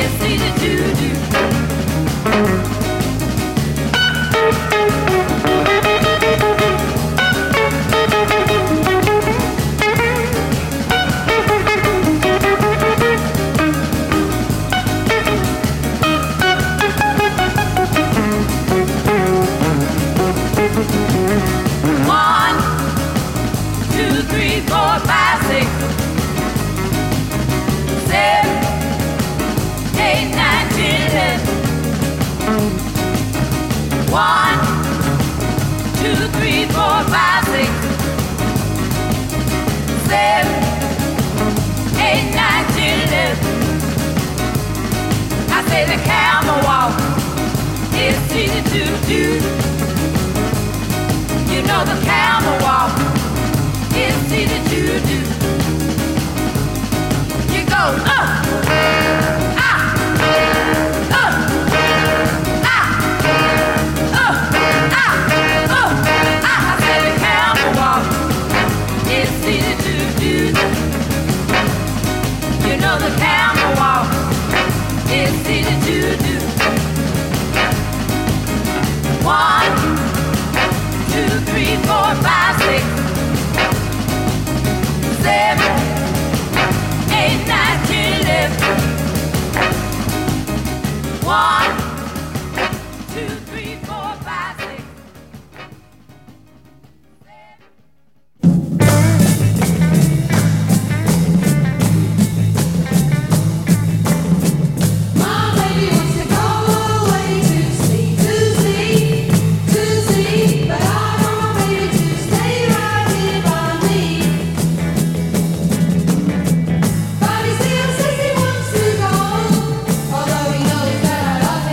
But he still says he wants to go, although he knows that I love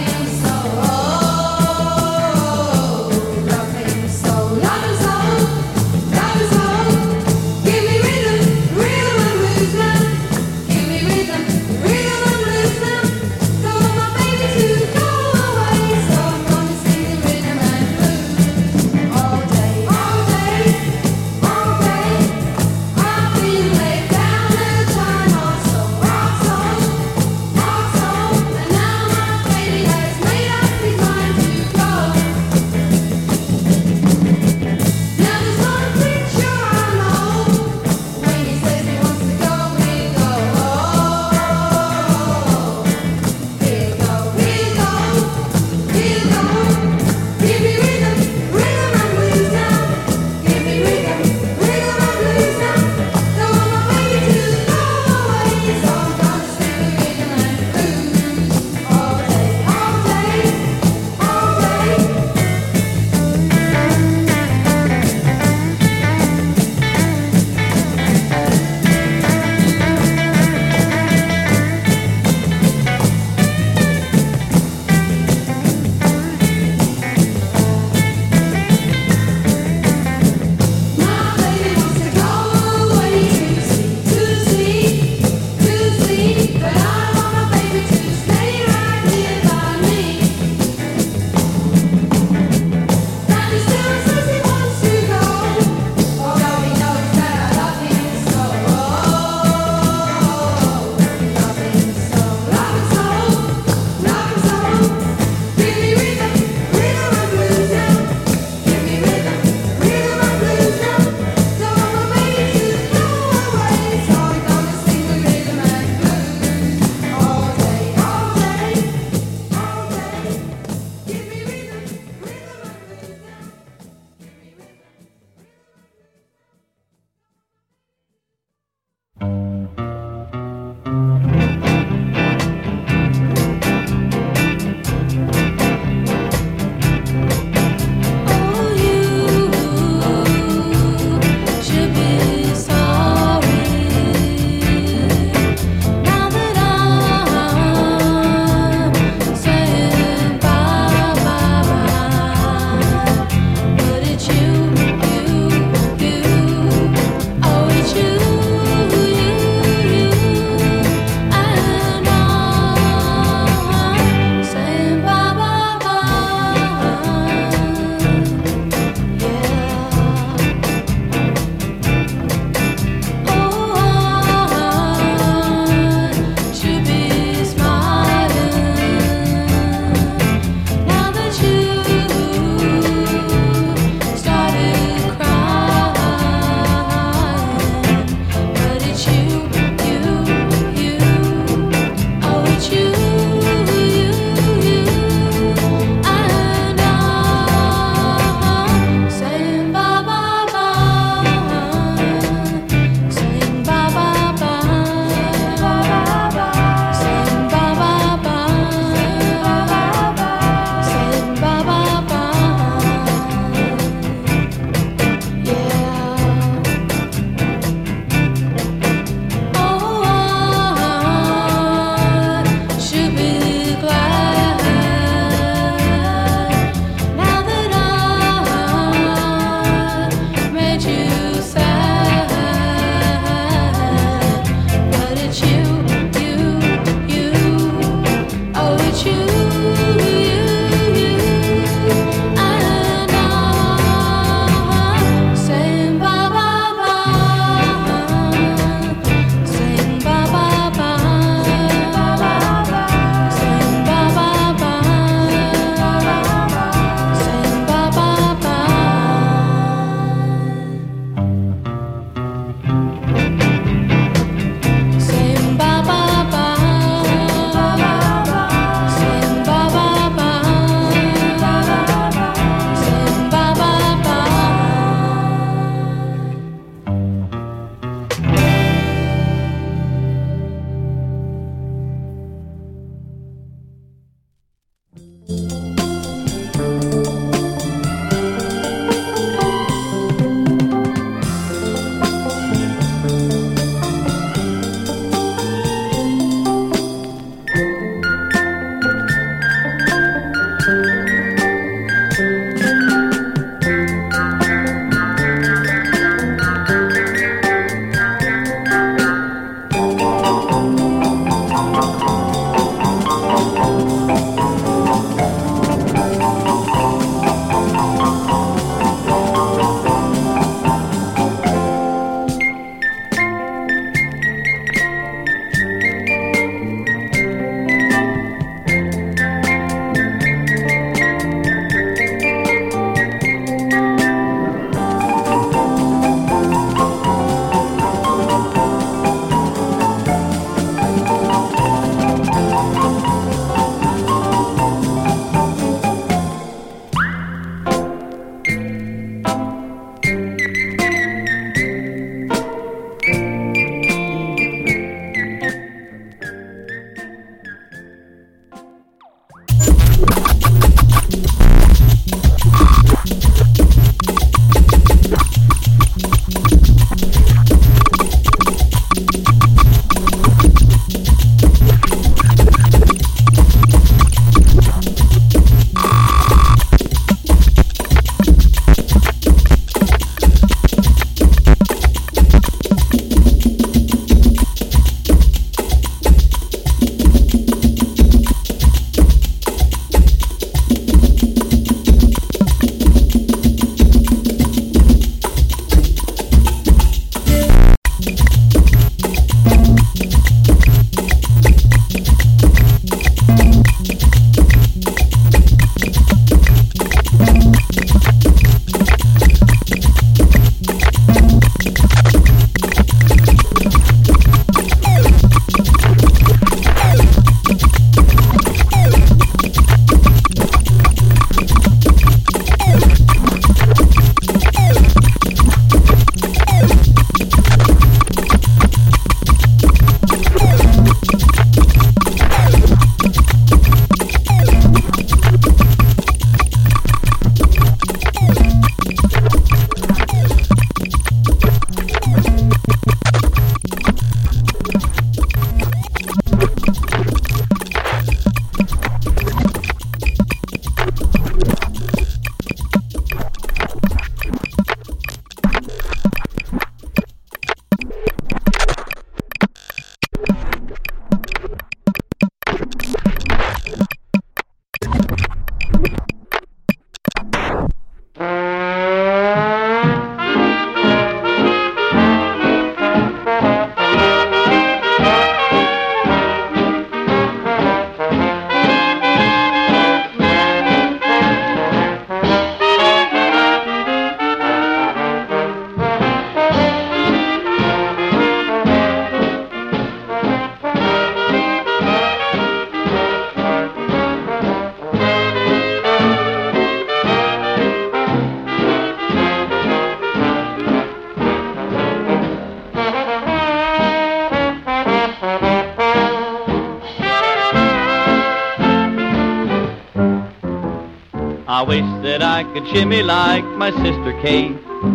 I wish that I could shimmy like my sister Kate.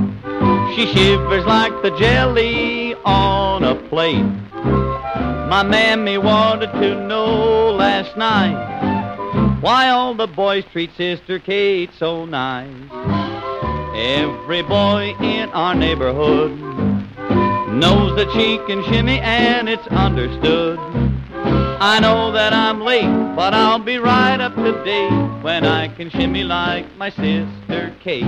She shivers like the jelly on a plate. My mammy wanted to know last night why all the boys treat Sister Kate so nice. Every boy in our neighborhood knows that she can shimmy and it's understood. I know that I'm late, but I'll be right up to date when I can shimmy like my sister Kate.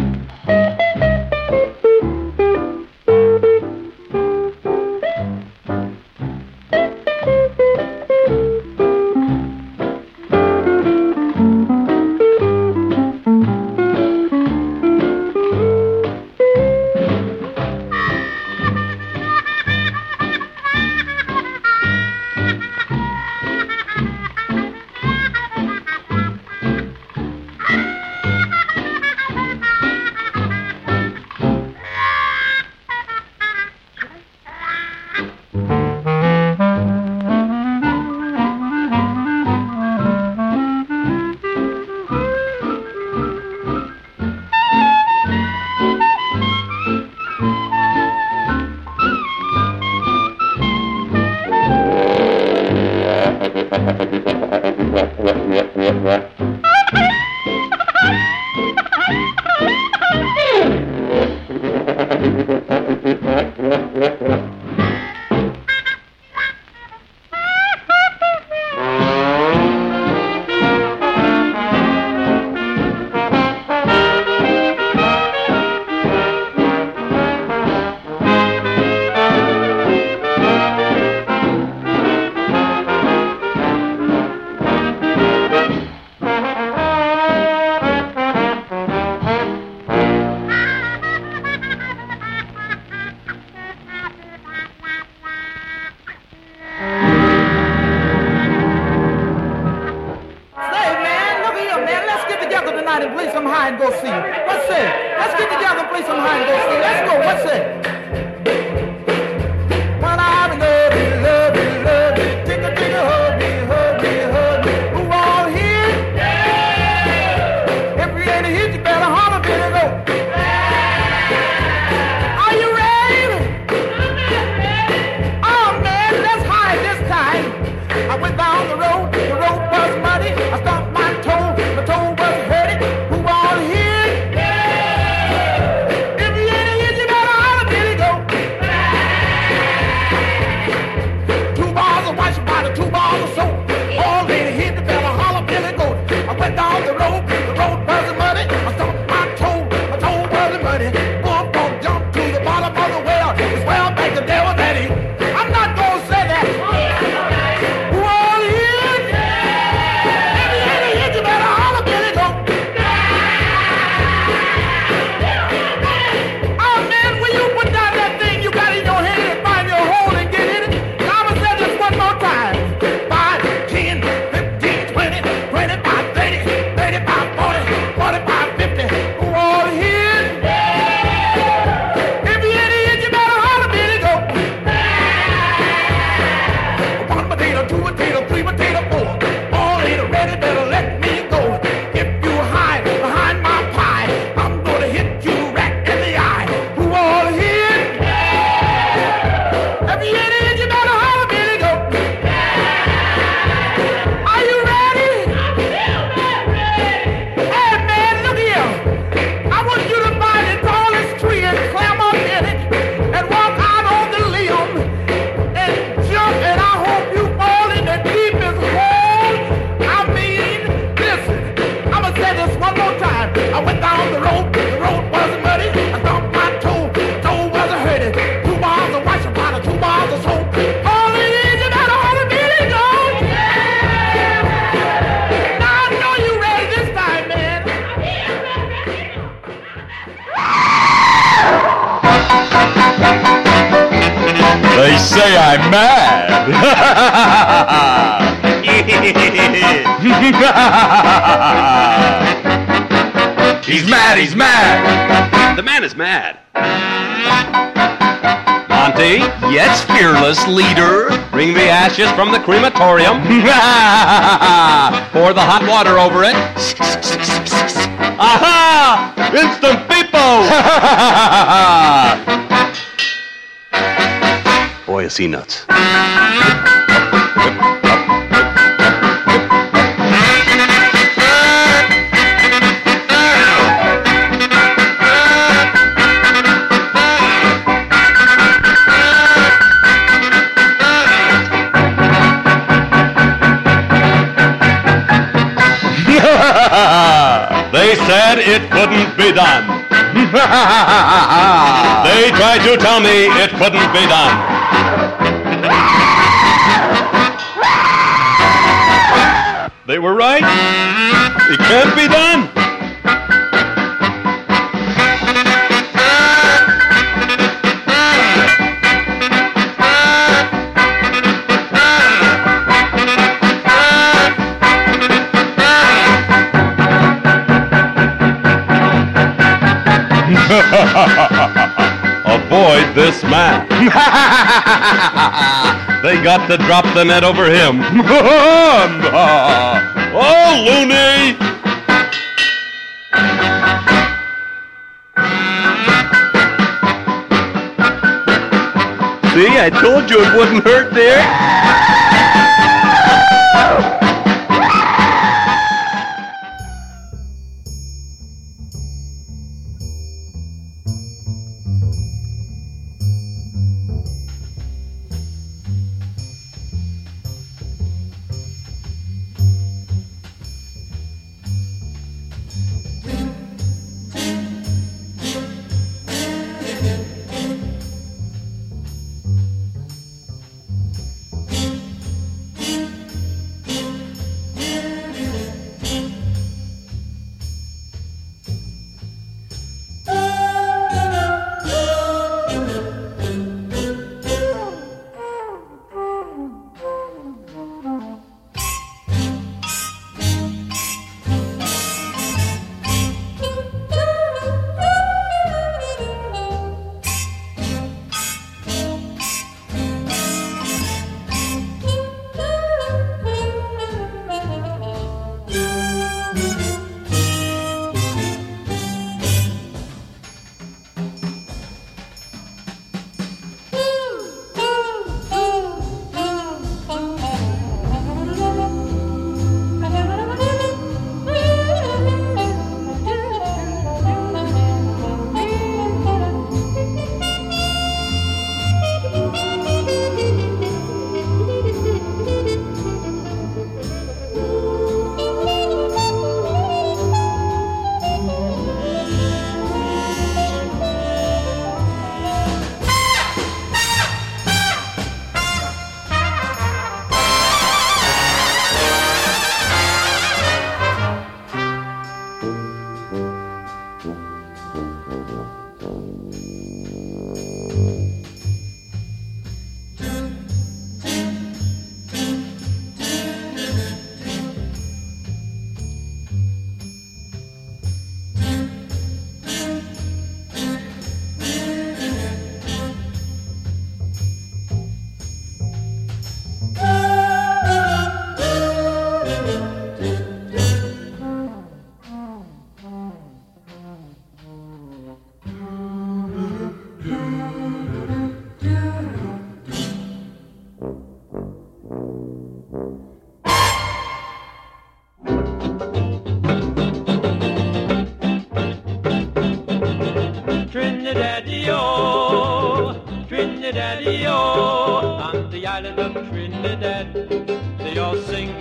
tonight and play some hide and go see. What's that? Let's get together and play some hide and go see. Let's go. What's that? When I'm in love, love, love, tickle, tickle, hug me, hug me, hug me. Who all here? Yeah. If you ain't here, you better holler, better go. Are you ready? Oh man, let's hide this time. I went down the road was muddy. I stopped my toe was hurting. Who all here? Yeah. If you ain't here, you better holler, Billy go. Two bars of wash body, 2 bars of soap. All lady here, you better holler, Billy go. I went down the road was muddy. I stopped my toe was muddy. Boom, boom, jump to the bottom of the well. It's well back the devil daddy. I'm not gonna say that. Who all here? If you ain't here, you better holler, Billy go. Oh man, will you put down that thing you got in your hand and find your hole and get in it? I'm gonna say this one more time. 5, 10, 15, 20, 25, 30, 35, 40, 45, 50. Who all here? If you ain't here, you better holler, Billy go. 1 potato, 2 potato, 3 potato, 4. All ain't ready, better let me go. If you hide behind my pie, I'm gonna hit you right in the eye. Who all here? If you ain't here, you better holler, Billy go. Are you ready? Hey man, look here. I want you to find the tallest tree and climb up in it and walk out on the limb and jump, and I hope you fall in the deepest hole. I mean, listen, I'm gonna say this one more time. I went down the road was muddy. I stomped my toe was hurting. 2 bars of washing powder, 2 bars of soap. All it is, you better holler, Billy go. Now I know you ready this time, man. They say I'm mad. He's mad, he's mad. The man is mad. Monty, Yes, fearless leader. bring the ashes from the crematorium. Pour the hot water over it. Aha! Instant people! Boy, is he nuts. They said it couldn't be done. They tried to tell me it couldn't be done. They were right. It can't be done. Avoid this man. They got to drop the net over him. Oh, loony! See, I told you it wouldn't hurt, dear.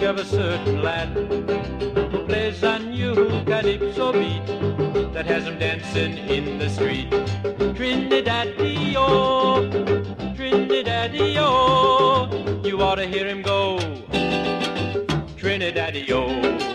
of a certain lad who plays a new calypso beat that has him dancing in the street. Trinidad-io, Trinidad-io, you ought to hear him go. Trinidad-io.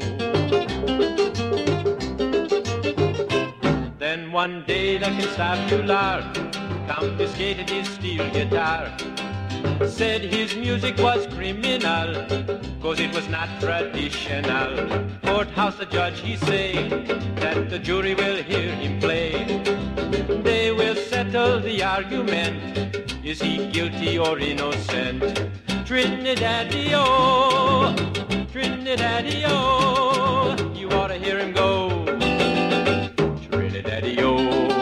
Then one day the constabulary confiscated his steel guitar. Said his music was criminal, 'cause it was not traditional. Courthouse the judge, he say that the jury will hear him play. They will settle the argument, is he guilty or innocent? Trinidad-io, Trinidad-io, you ought to hear him go. Trinidad-io.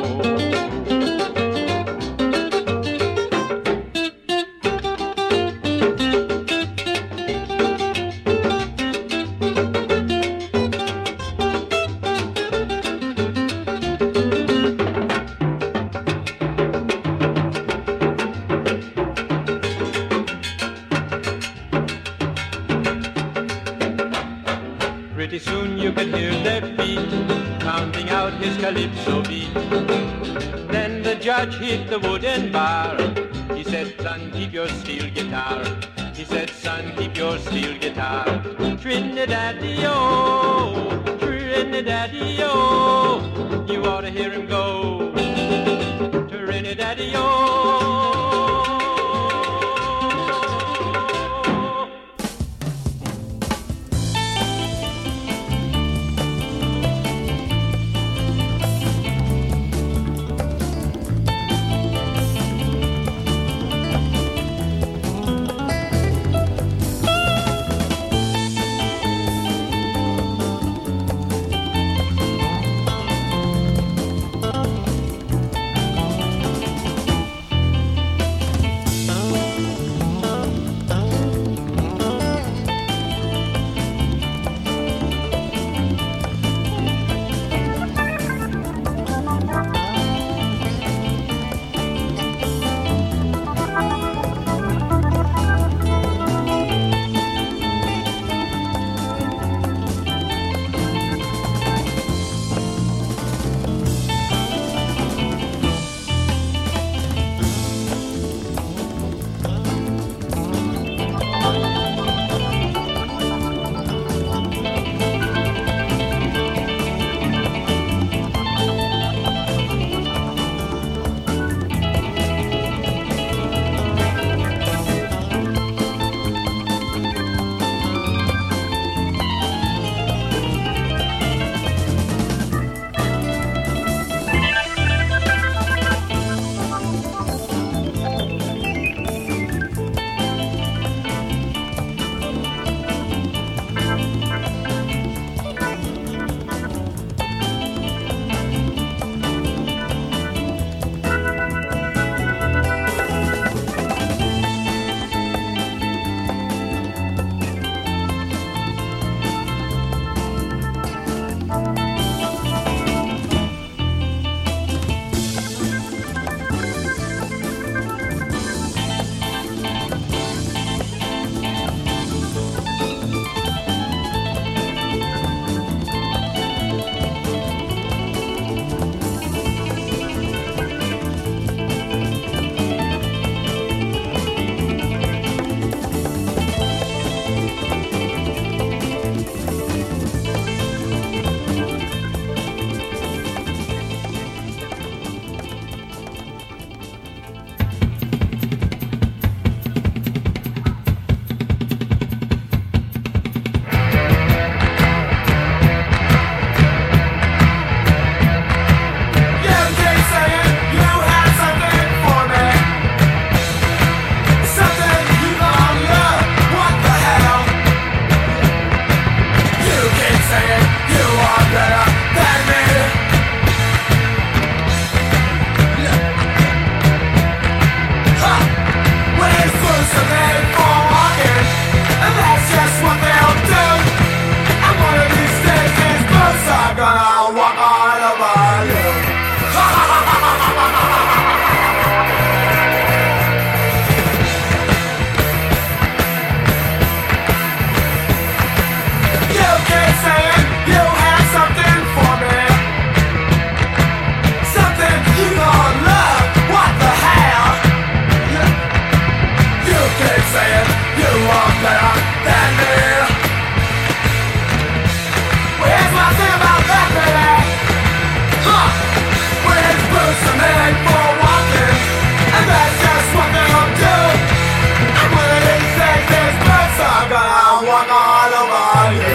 Pretty soon you could hear their feet pounding out his calypso beat. Then the judge hit the wooden bar. He said, son, keep your steel guitar. He said, son, keep your steel guitar. Trinidad-io, Trinidad-io, you ought to hear him go. Trinidad-io. saying you have something for me, something you gonna love. What the hell? You keep saying you are better than me. Where's my thing about that, baby? Where's boots are made for walking, and that's just what they'll do. And one of these days, these boots are gonna walk all over you.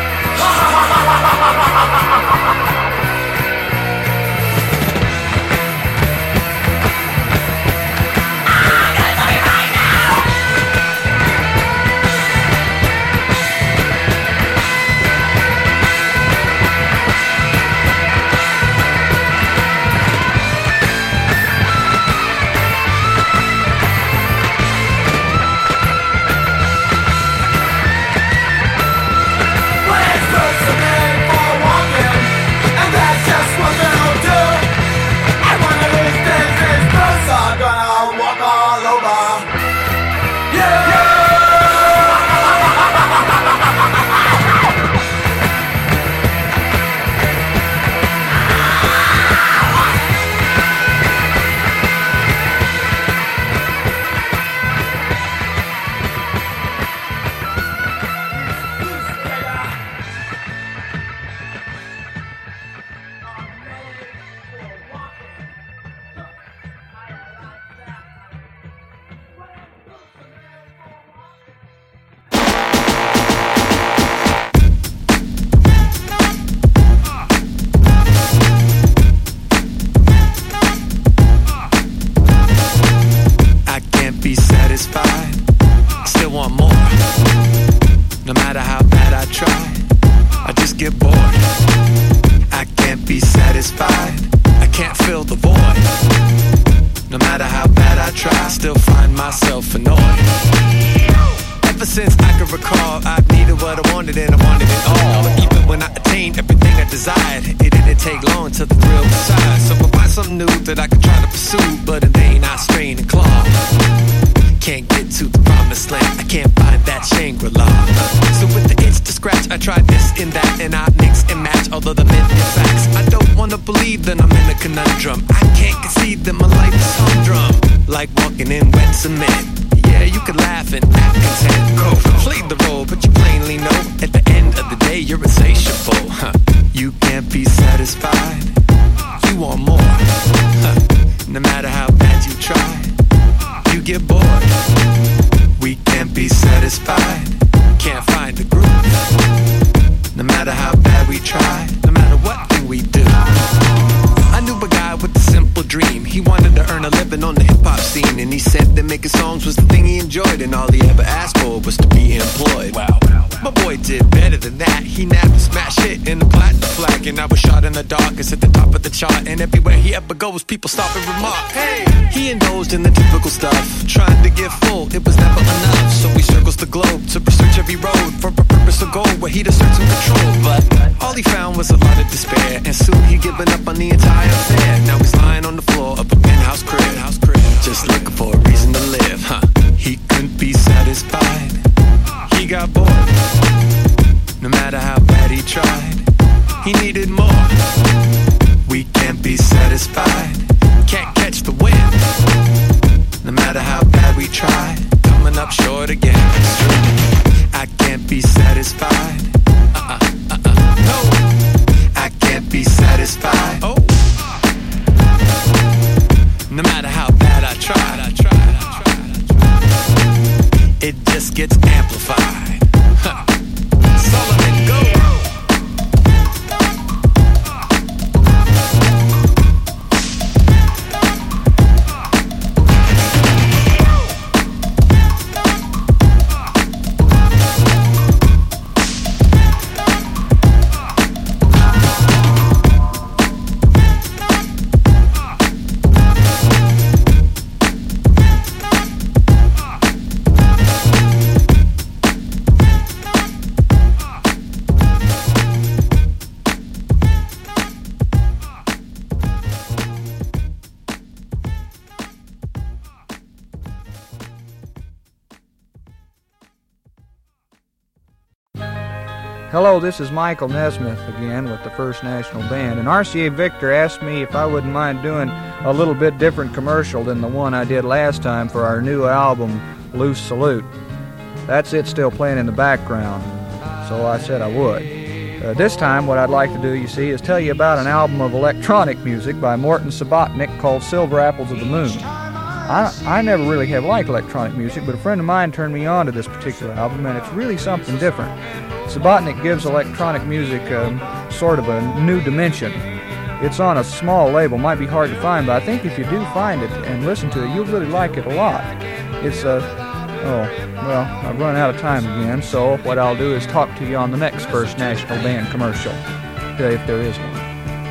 Goes, people stop and remark, hey, he indulged in the typical stuff, trying to get full, it was never enough, so he circles the globe to research every road for a purpose of gold where he'd assert some control, but all he found was a lot of despair, and soon he'd given up on the entire affair. Now he's lying on the floor of a penthouse crib, just looking for a reason to live, he couldn't be satisfied, he got bored, no matter how bad he tried, he needed more. We can't be satisfied, can't catch the wind, no matter how bad we try, coming up short again. I can't be satisfied, no, I can't be satisfied, oh, no matter how bad I tried, it just gets amplified. Solomon, go! Hello, this is Michael Nesmith again with the First National Band, and RCA Victor asked me if I wouldn't mind doing a little bit different commercial than the one I did last time for our new album, Loose Salute. That's it still playing in the background, so I said I would. This time what I'd like to do, you see, is tell you about an album of electronic music by Morton Subotnick called Silver Apples of the Moon. I never really have liked electronic music, but a friend of mine turned me on to this particular album, and it's really something different. Subotnick gives electronic music sort of a new dimension. It's on a small label, might be hard to find, but I think if you do find it and listen to it, you'll really like it a lot. It's I've run out of time again, so what I'll do is talk to you on the next First National Band commercial, if there is one.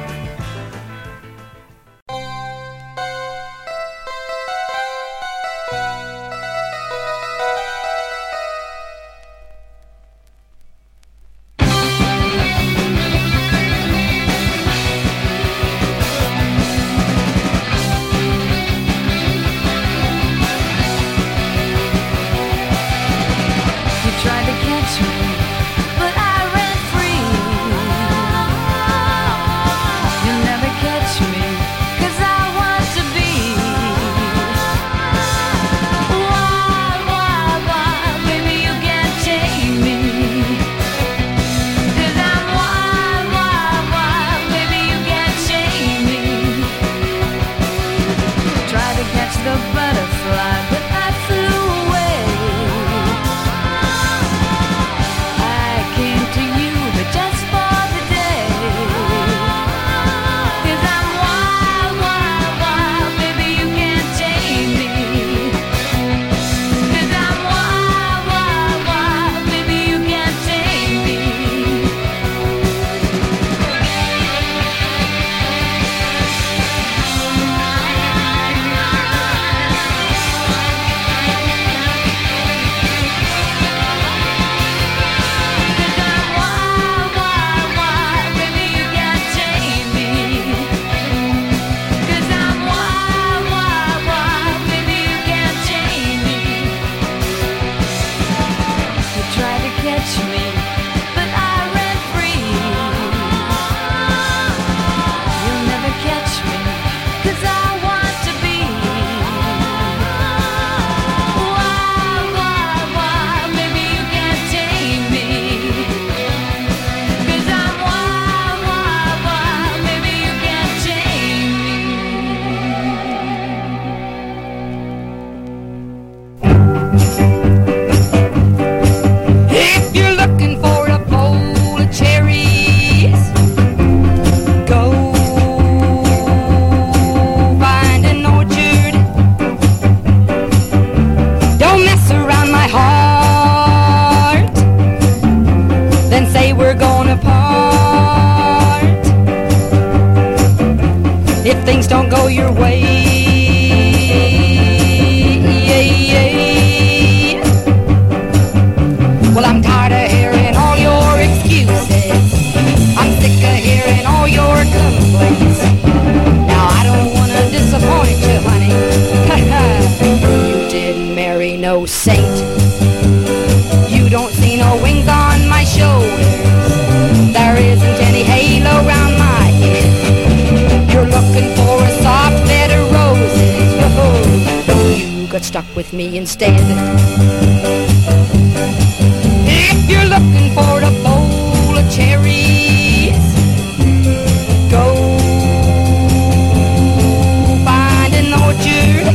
Stuck with me instead. If you're looking for a bowl of cherries, go find an orchard.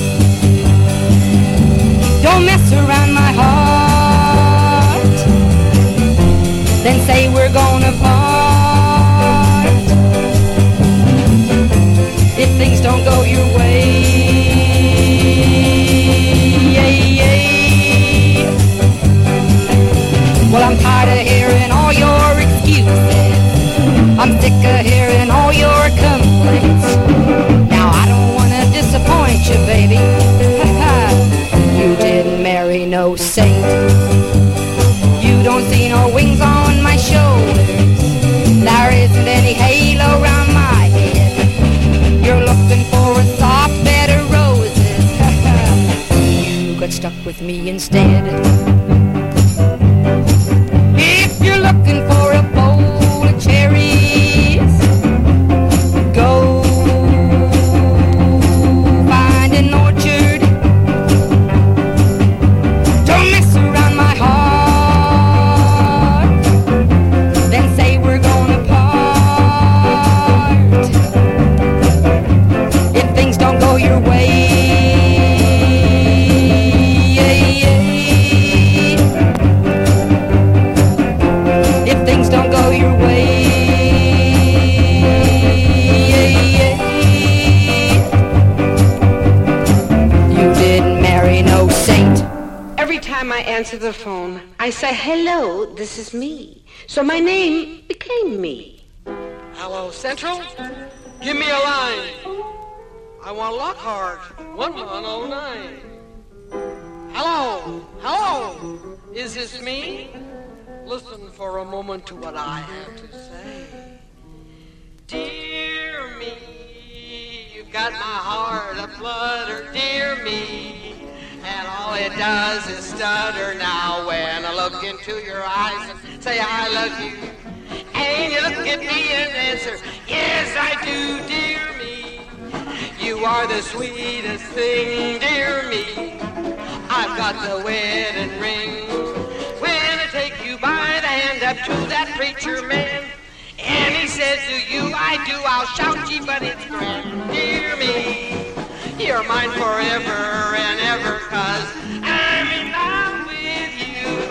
Don't mess around my heart, then say we're gonna part. If things don't go your way, well, I'm tired of hearing all your excuses. I'm sick of hearing all your complaints. Now I don't want to disappoint you, baby. You didn't marry no saint. You don't see no wings on my shoulders. There isn't any halo around my head. You're looking for a soft bed of roses. You got stuck with me instead. If you're looking for Hello, this is me. So my name became me. Hello, Central? Give me a line. I want Lockhart, 1109. Hello, is this me? Listen for a moment to what I have to say. Dear me, you've got my heart aflutter, dear me. And all it does is stutter now when I look into your eyes and say I love you. And you look at me and answer, yes I do, dear me. You are the sweetest thing, dear me. I've got the wedding ring. When I take you by the hand up to that preacher man, and he says, do you, I do, I'll shout, gee, but it's grand, dear me. You're mine forever and ever, 'cause I'm in love with you.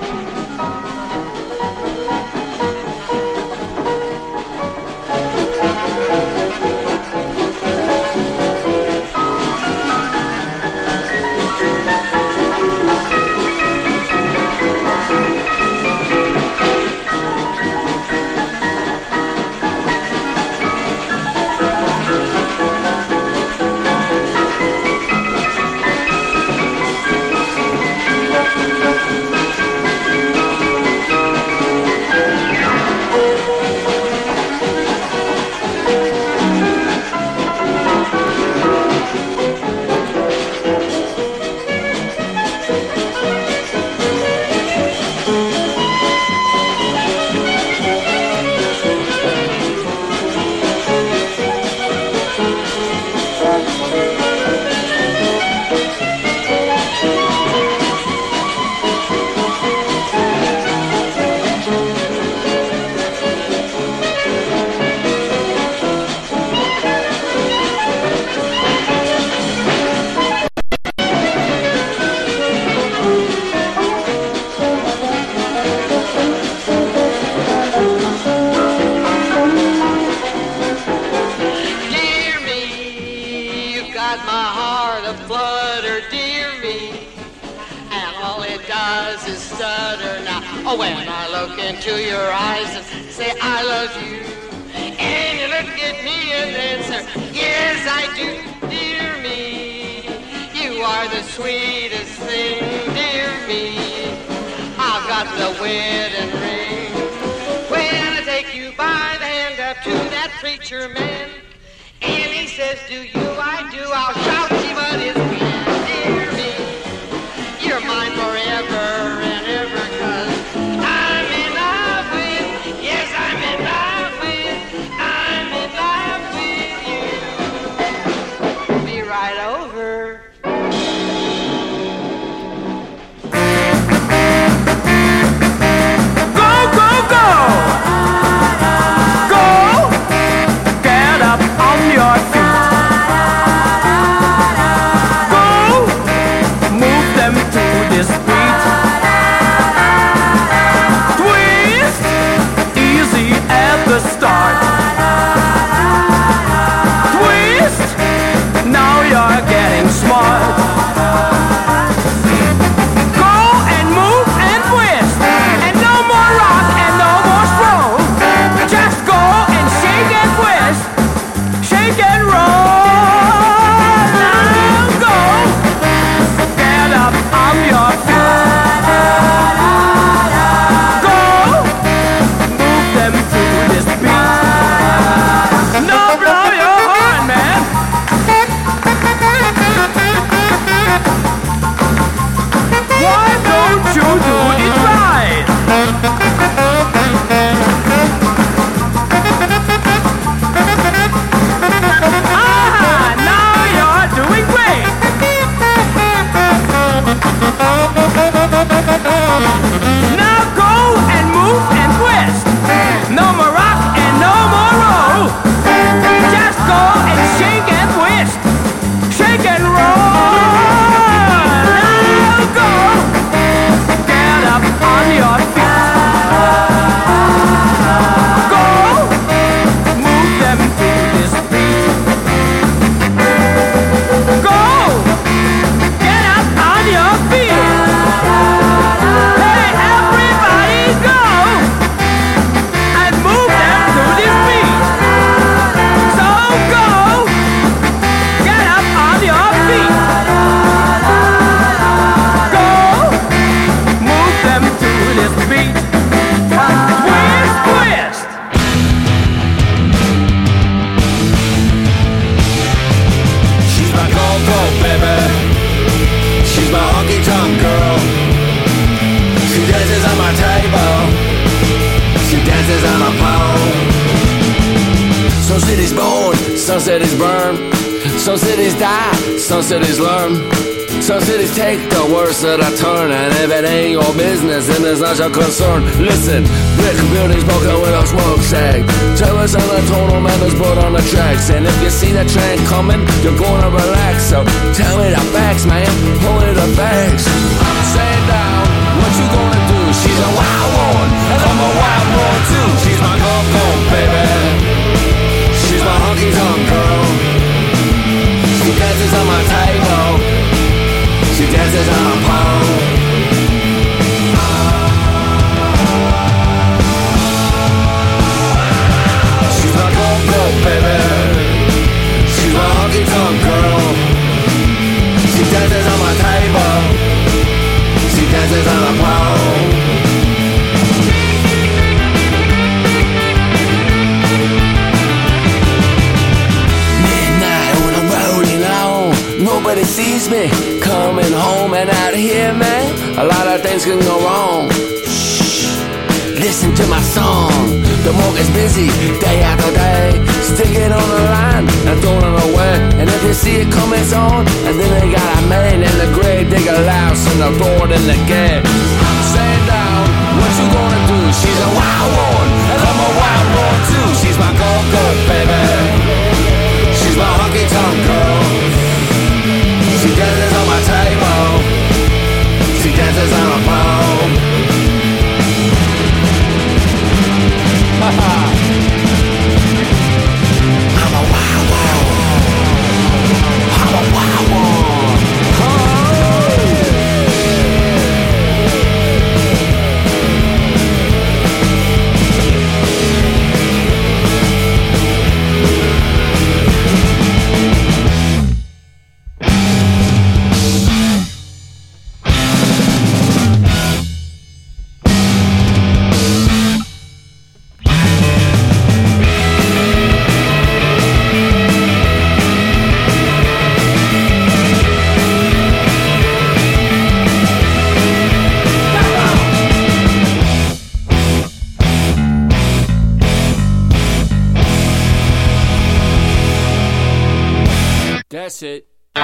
When I look into your eyes and say I love you, and you look at me and answer, yes I do, dear me. You are the sweetest thing, dear me. I've got the wedding ring. When I take you by the hand up to that preacher man, and he says, do you, I do, I'll shout, see what is grand, dear me. You're mine forever and ever, 'cause I'm in love with, yes, I'm in love with you. Be right over. Go, go, go! Go! Get up on your feet. Some cities burn, some cities die, some cities learn. Some cities take the worst of the turn, and if it ain't your business, then it's not your concern. Listen, brick buildings broken with a smoke sack. Terrorists on the total man is put on the tracks. And if you see the train coming, you're gonna relax. So tell me the facts, man, pull me the facts. Stand down, what you gonna do? She's a wild one, and I'm a wild one too. She's my go-go, baby. She's my honky-tonk girl. She dances on my table. She dances on a pole. She's my go-go, baby. She's my honky-tonk girl. She dances on my table. She dances on a pole. Midnight when I'm rolling on, nobody sees me. Coming home and out here, man, a lot of things can go wrong. Shh, listen to my song. The market's busy day after day, sticking on the line and throwing it away. And if you see it coming, it's on. And then they got a man in the grave, dig a louse and they'll throw it in the gate. Stand down, what you gonna do? She's a wild one, and I'm a wild one too. She's my go-go, baby. She's my honky-tonk girl. She dances on my table. She dances on a pole. I'm a wild one. I'm a wild one. That's it.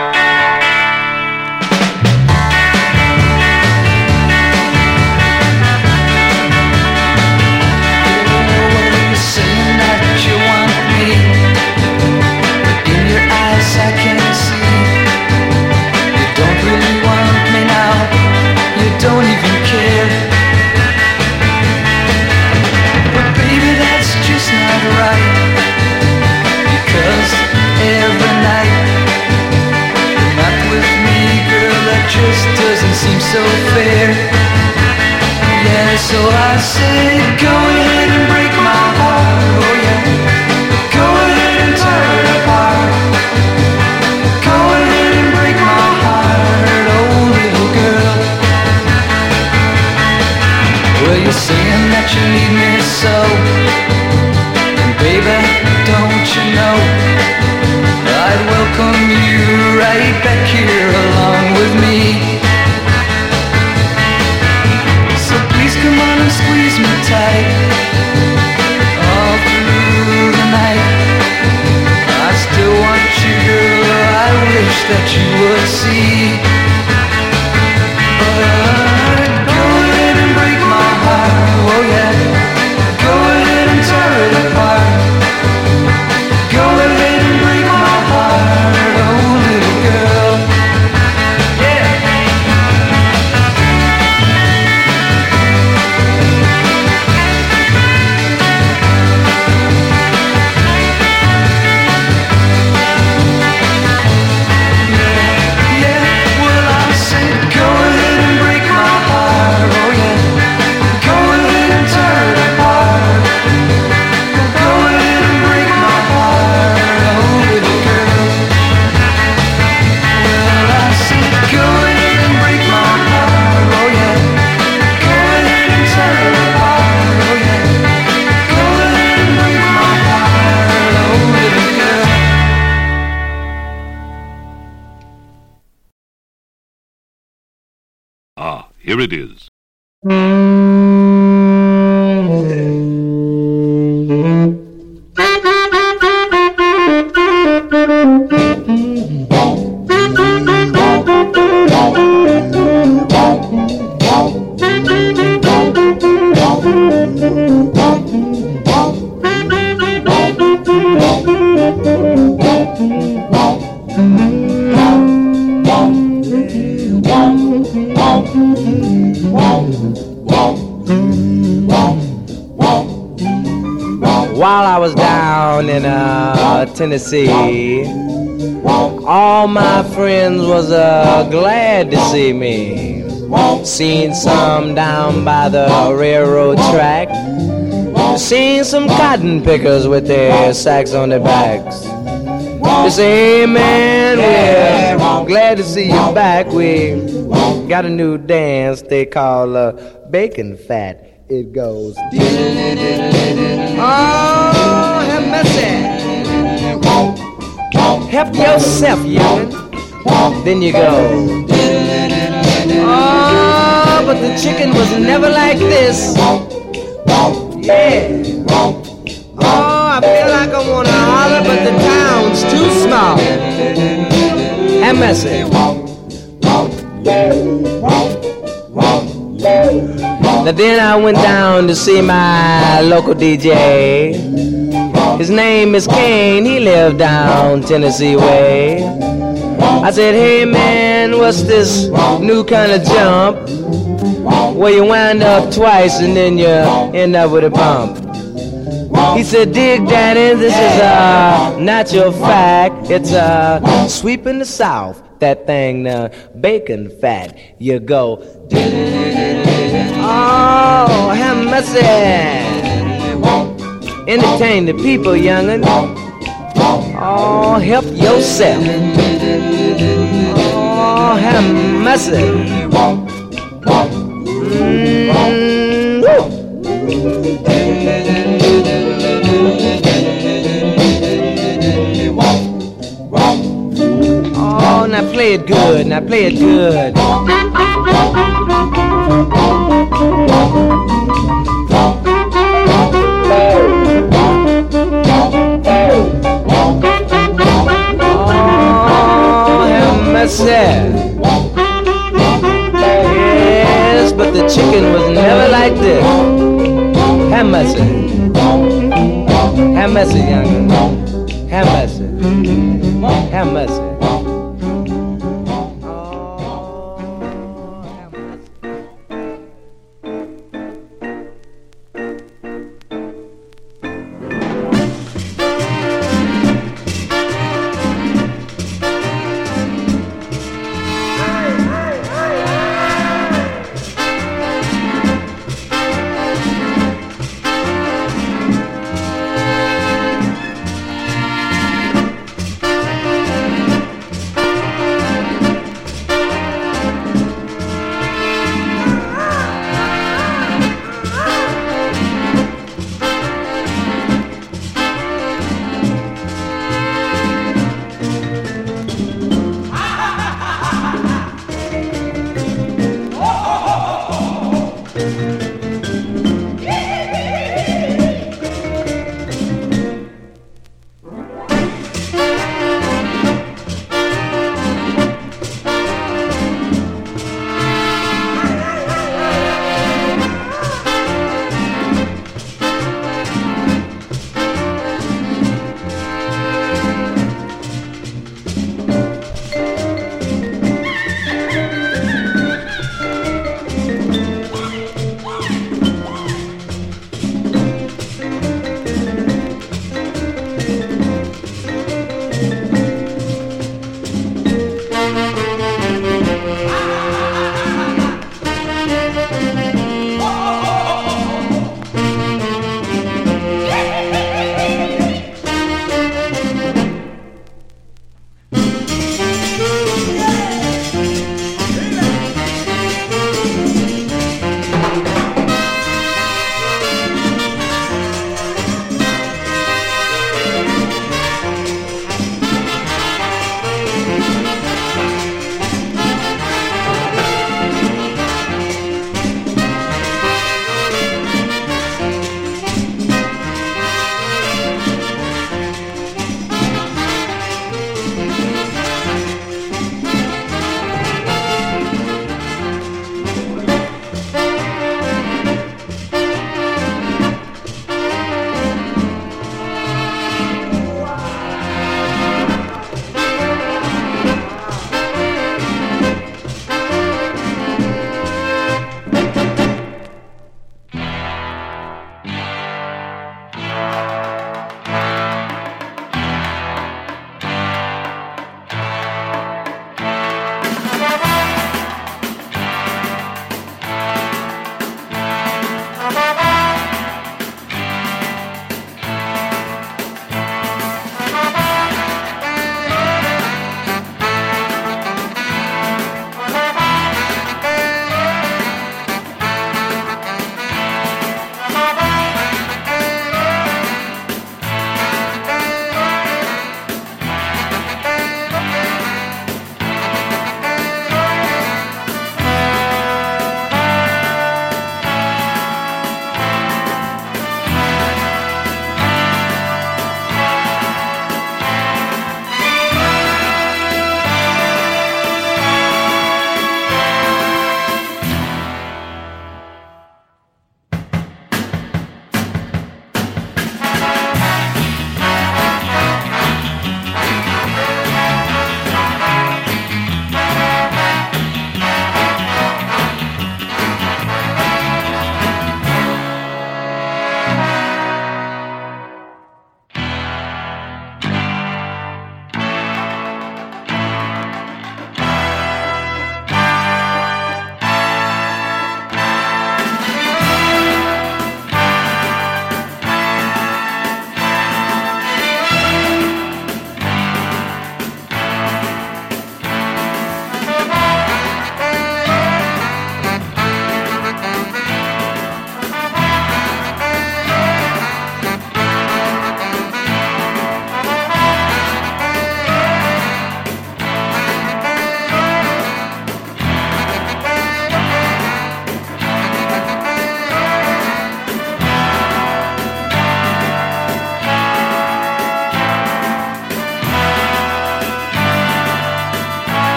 So fair, yeah, so I say go ahead and break my heart, oh yeah, go ahead and tear it apart, go ahead and break my heart, oh little girl. Well, you're saying that you need me so, and baby, don't you know, I'd welcome you right back here along with me. Come on and squeeze me tight all through the night. I still want you, girl, I wish that you would see. But go ahead and break my heart, oh yeah. Go ahead and tear it apart. Go ahead and break my heart, oh little girl. Here it is. While I was down in Tennessee, all my friends was glad to see me. Seen some down by the railroad track. Seen some cotton pickers with their sacks on their backs. They say, hey man, we're glad to see you back. We got a new dance they call bacon fat. It goes. Oh, have mercy. Help yourself, youngin'. Then you go. Oh, but the chicken was never like this. Yeah. Oh, I feel like I wanna holler, but the town's too small. Have mercy. Now then I went down to see my local DJ. His name is Kane, he lived down Tennessee way. I said, hey man, what's this new kind of jump? Where you wind up twice and then you end up with a bump. He said, dig daddy, this is a natural fact. It's a sweeping the South, that thing, bacon fat. You go, oh, have mercy. Entertain the people, young'un. Oh, help yourself. Oh, have mercy. Oh, now play it good. Now play it good. Yes, but the chicken was never like this. Have mercy. Have mercy, young'un. Have mercy. Have mercy.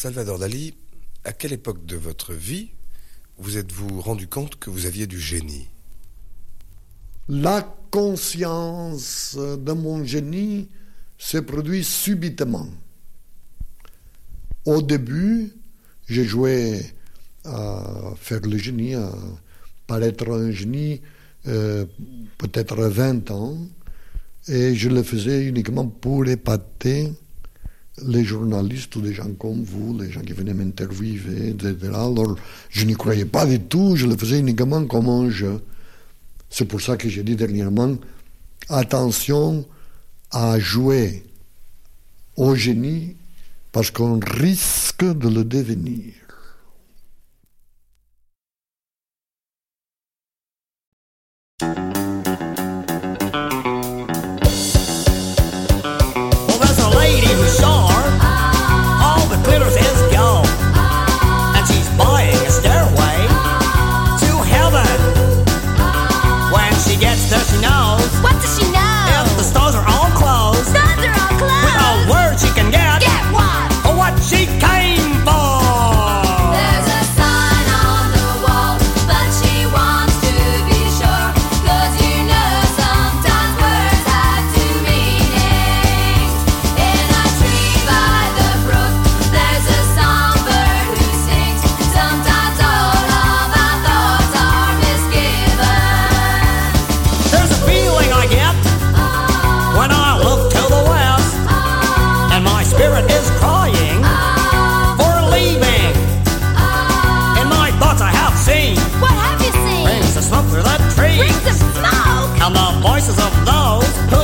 Salvador Dali, à quelle époque de votre vie vous êtes-vous rendu compte que vous aviez du génie? La conscience de mon génie s'est produite subitement. Au début, j'ai joué à faire le génie, à paraître un génie, peut-être 20 ans, et je le faisais uniquement pour épater les journalistes ou des gens comme vous, les gens qui venaient m'interviewer, etc. Alors, je n'y croyais pas du tout, je le faisais uniquement comme un jeu. C'est pour ça que j'ai dit dernièrement, attention à jouer au génie, parce qu'on risque de le devenir. And the voices of those who